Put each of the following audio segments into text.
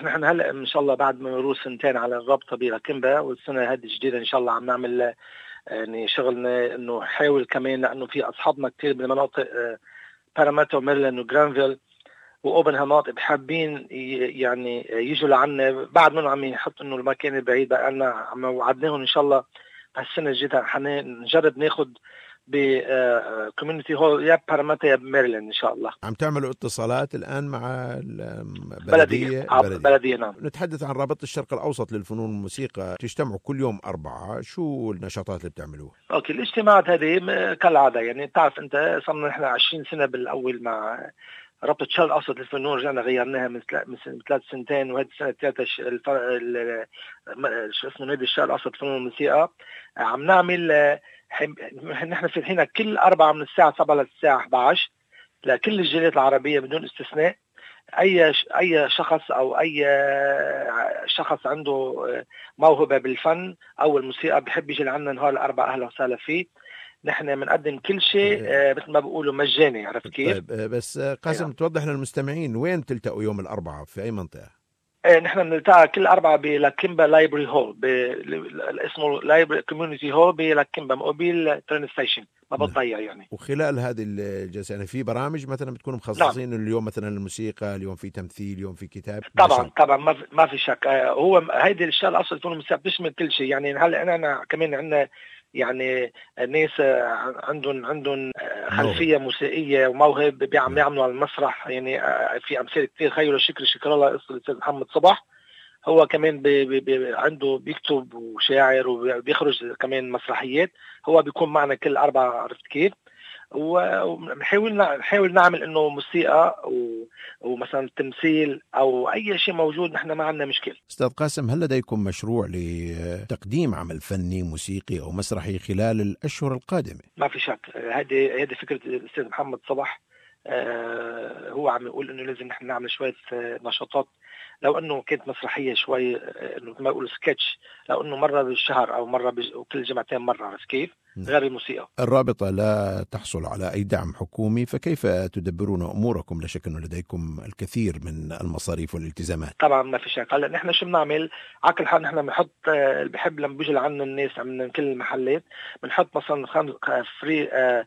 نحن هلا ان شاء الله بعد ما مرور سنتين على الرابطه بلاكيمبا، والسنه هذه الجديده ان شاء الله عم نعمل يعني شغلنا انه نحاول كمان، لانه في اصحابنا كثير بالمناطق باراميتا وميرلاند وجرانفيل واوبنهام مناطق حابين يعني يجوا لعنا، بعد منهم عم يحطوا انه المكان بعيد، بقى لنا عم وعدناهم ان شاء الله هالسنه الجديده حنجرب ناخذ بكوميونتي هول يا باراميتا يا بميرلاند ان شاء الله. عم تعملوا اتصالات الآن مع البلدية؟ نعم. نتحدث عن رابطة الشرق الأوسط للفنون والموسيقى، تجتمعوا كل يوم 4، شو النشاطات اللي بتعملوها؟ اوكي، الاجتماعات هذه كالعاده، يعني بتعرف انت صرنا نحن 20 سنه بالاول مع رابطه الشرق الاوسط للفنون، رجعنا غيرناها من 3 سنتين، وهذه السنه الثالثه شو اسمه نادي الشرق الاوسط للفنون والموسيقى. عم نعمل نحن فاتحين كل 4 من الساعه 7 للساعه 11 لكل الجاليات العربيه بدون استثناء. اي شخص او اي شخص عنده موهبه بالفن او الموسيقى بحب يجي لعنا نهار الاربعاء، اهلا وسهلا فيه. نحن بنقدم كل شيء مثل ما بيقولوا مجاني، عرفت كيف؟ طيب بس قاسم توضح للمستمعين وين تلتقوا يوم الأربعاء، في أي منطقة؟ نحن بنلتقى كل 4 بلاكيمبا لايبرري هول، اسمه لايبرري كوميونتي هول بلاكيمبا مقابل ترين ستيشن، ما بتضيع يعني. وخلال هذه الجلسة يعني في برامج مثلا بتكونوا مخصصين؟ نعم. اليوم مثلا الموسيقى، اليوم في تمثيل، اليوم في كتاب؟ طبعا ما في شك. هو هيدي الشغله الاصل الفنون والموسيقى بتشمل كل شيء. يعني هلا انا كمان عندنا يعني ناس عندهم خلفيه موسيقيه وموهب عم يعملوا على المسرح. يعني في امثله كثير، خير شكر الله قصه الاستاذ محمد صبح، هو كمان عنده بيكتب وشاعر وبيخرج كمان مسرحيات، هو بيكون معنا كل 4، عرفت كيف؟ ونحاول نعمل انه موسيقى ومثلا تمثيل او اي شيء موجود، نحن ما عندنا مشكله. استاذ قاسم، هل لديكم مشروع لتقديم عمل فني موسيقي او مسرحي خلال الاشهر القادمه؟ ما في شك، هذه فكره الاستاذ محمد صبح. هو عم يقول انه لازم نحن نعمل شويه نشاطات، لو انه كانت مسرحيه شوي انه ما يقولوا سكتش، لو انه مره بالشهر او مره وكل جمعتين مره، عرفت كيف؟ غير الموسيقى. الرابطة لا تحصل على أي دعم حكومي، فكيف تدبرون أموركم؟ لا شك أنه لديكم الكثير من المصاريف والالتزامات. طبعا ما في شك. هلا نحن شو بنعمل؟ على كل حال نحن بنحط اللي بحب لما بيجي لعنا الناس من كل المحلات، بنحط مثلا فري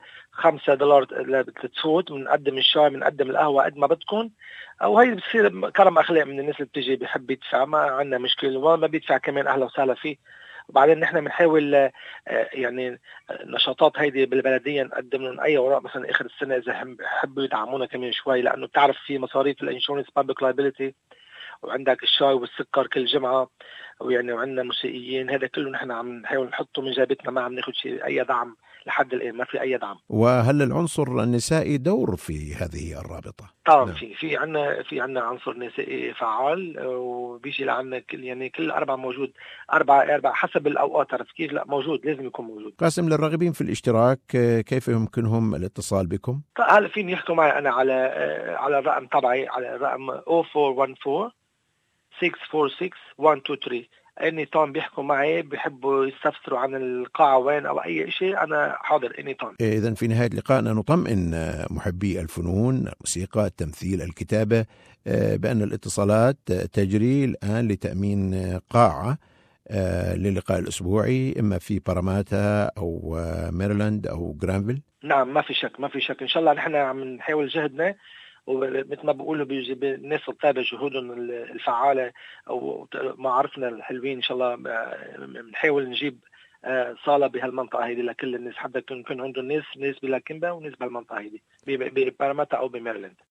$5 بتفوت، بنقدم الشاي، بنقدم القهوه قد ما بدكم، او هي بتصير كرم اخلاق من الناس اللي بتيجي بيحب يدفع، ما عندنا مشكله، وما بيدفع كمان اهلا وسهلا فيه. وبعدين نحن بنحاول يعني نشاطات هيدي بالبلديه نقدم لهم اي اوراق مثلا اخر السنه اذا حبوا يدعمونا كمان شوي، لانه بتعرف في مصاريف الانشورنس بابليك لايبيليتي، وعندك الشاي والسكر كل جمعه، ويعني وعندنا موسيقيين، هذا كله نحن عم نحاول نحطه من جيبتنا، ما عم ناخذ شيء اي دعم لحد الان، ما في اي دعم. وهل العنصر النسائي دور في هذه الرابطه؟ طبعا نعم. في عندنا عنصر نسائي فعال، وبيجي لعنا كل 4 موجود، 4 حسب الاوقات، عرفت كيف؟ لا موجود، لازم يكون موجود. قاسم، للراغبين في الاشتراك كيف يمكنهم الاتصال بكم؟ هلا فين يحكوا معي انا على الرقم تبعي، على الرقم 0414 646 123. اني تايم بيحكوا معي، بيحبوا يستفسروا عن القاعة وين او اي شيء، انا حاضر اني تايم. اذا في نهاية لقائنا نطمئن محبي الفنون، الموسيقى، التمثيل، الكتابة، بأن الاتصالات تجري الآن لتأمين قاعة للقاء الأسبوعي، إما في باراماتا أو ميرلاند أو جرانفيل. نعم ما في شك إن شاء الله. نحن عم نحاول جهدنا، ومثل ما بقولوا الناس الطيبة جهودهم الفعالة أو معارفنا الحلوين، إن شاء الله بنحاول نجيب صالة بهالمنطقة هذه لكل الناس، حتى يكون عندهم ناس بلاكيمبا وناس بهالمنطقة هذه بباراماتا أو بميرلاند.